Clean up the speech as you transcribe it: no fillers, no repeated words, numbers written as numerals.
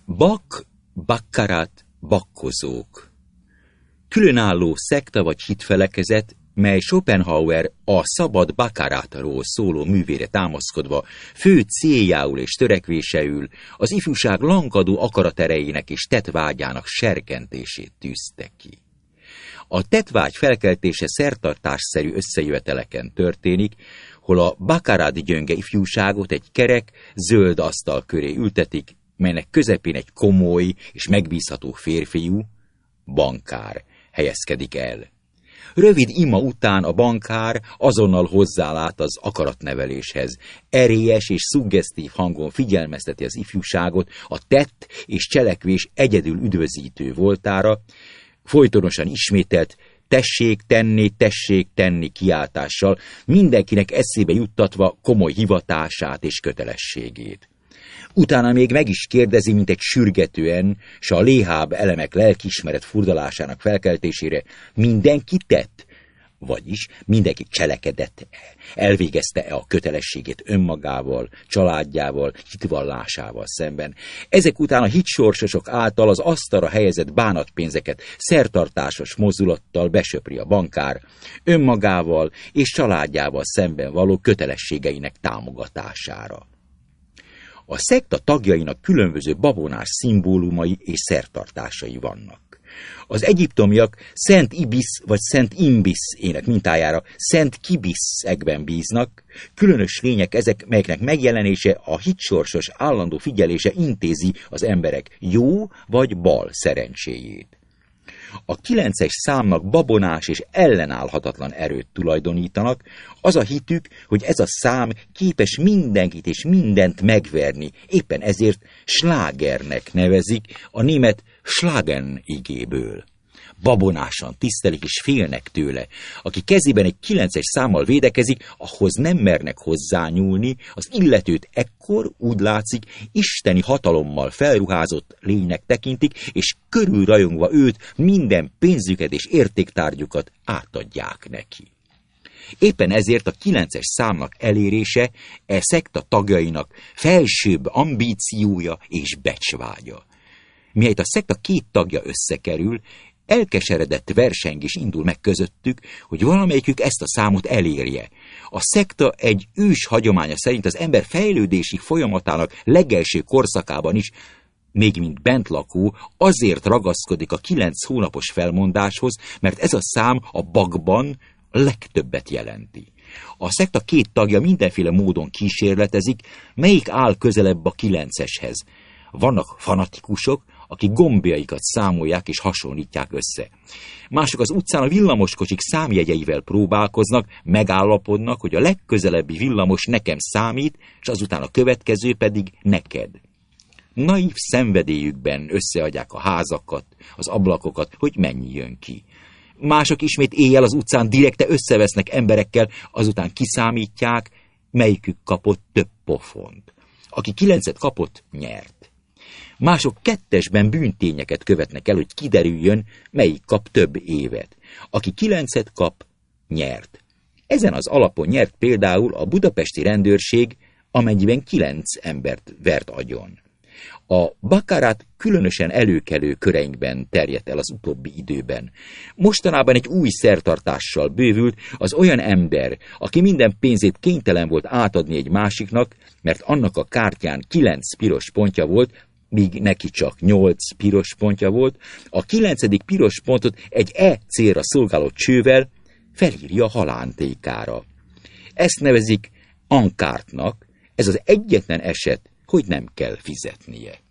Bak, bakkarat, bakkozók. Különálló szekta vagy hitfelekezet, mely Schopenhauer a szabad bakkaratról szóló művére támaszkodva fő céljául és törekvéseül az ifjúság lankadó akaraterejének és tettvágyának serkentését tűzte ki. A tettvágy felkeltése szertartásszerű összejöveteleken történik, hol a bakkarat gyönge ifjúságot egy kerek, zöld asztal köré ültetik, melynek közepén egy komoly és megbízható férfiú, bankár helyezkedik el. Rövid ima után a bankár azonnal hozzálát az akaratneveléshez. Erélyes és szuggesztív hangon figyelmezteti az ifjúságot a tett és cselekvés egyedül üdvözítő voltára, folytonosan ismételt tessék tenni kiáltással, mindenkinek eszébe juttatva komoly hivatását és kötelességét. Utána még meg is kérdezi, mint egy sürgetően, s a léhább elemek lelkiismeret furdalásának felkeltésére mindenki tett, vagyis mindenki cselekedett, elvégezte-e a kötelességét önmagával, családjával, hitvallásával szemben. Ezek után a hitsorsosok által az asztalra helyezett bánatpénzeket szertartásos mozdulattal besöpri a bankár, önmagával és családjával szemben való kötelességeinek támogatására. A szekta tagjainak különböző babonás szimbólumai és szertartásai vannak. Az egyiptomiak Szent Ibis vagy Szent Imbis ének mintájára Szent Kibiszekben bíznak, különös lények ezek, melyeknek megjelenése a hitsorsos állandó figyelése intézi az emberek jó vagy bal szerencséjét. A 9-es számnak babonás és ellenállhatatlan erőt tulajdonítanak, az a hitük, hogy ez a szám képes mindenkit és mindent megverni, éppen ezért slágernek nevezik a német Schlagen igéből. Babonásan tisztelik és félnek tőle. Aki kezében egy 9-es számmal védekezik, ahhoz nem mernek hozzányúlni, az illetőt ekkor úgy látszik, isteni hatalommal felruházott lénynek tekintik, és körülrajongva őt minden pénzüket és értéktárgyukat átadják neki. Éppen ezért a 9-es számnak elérése szekta tagjainak felsőbb ambíciója és becsvágya. Mihelyt a szekta két tagja összekerül, elkeseredett versengés indul meg közöttük, hogy valamelyikük ezt a számot elérje. A szekta egy ős hagyománya szerint az ember fejlődési folyamatának legelső korszakában is, még mint bentlakó, azért ragaszkodik a 9 hónapos felmondáshoz, mert ez a szám a bakban a legtöbbet jelenti. A szekta két tagja mindenféle módon kísérletezik, melyik áll közelebb a 9-eshez. Vannak fanatikusok, akik gombjaikat számolják és hasonlítják össze. Mások az utcán a villamoskocsik számjegyeivel próbálkoznak, megállapodnak, hogy a legközelebbi villamos nekem számít, és azután a következő pedig neked. Naív szenvedélyükben összeadják a házakat, az ablakokat, hogy mennyi jön ki. Mások ismét éjjel az utcán direkte összevesznek emberekkel, azután kiszámítják, melyikük kapott több pofont. Aki 9-et kapott, nyert. Mások 2-esben bűntényeket követnek el, hogy kiderüljön, melyik kap több évet. Aki 9-et kap, nyert. Ezen az alapon nyert például a budapesti rendőrség, amennyiben 9 embert vert agyon. A bakkarat különösen előkelő köreinkben terjedt el az utóbbi időben. Mostanában egy új szertartással bővült az olyan ember, aki minden pénzét kénytelen volt átadni egy másiknak, mert annak a kártyán 9 piros pontja volt, míg neki csak 8 piros pontja volt, a 9. piros pontot egy célra szolgáló csővel felírja a halántékára. Ezt nevezik encarte-nak, ez az egyetlen eset, hogy nem kell fizetnie.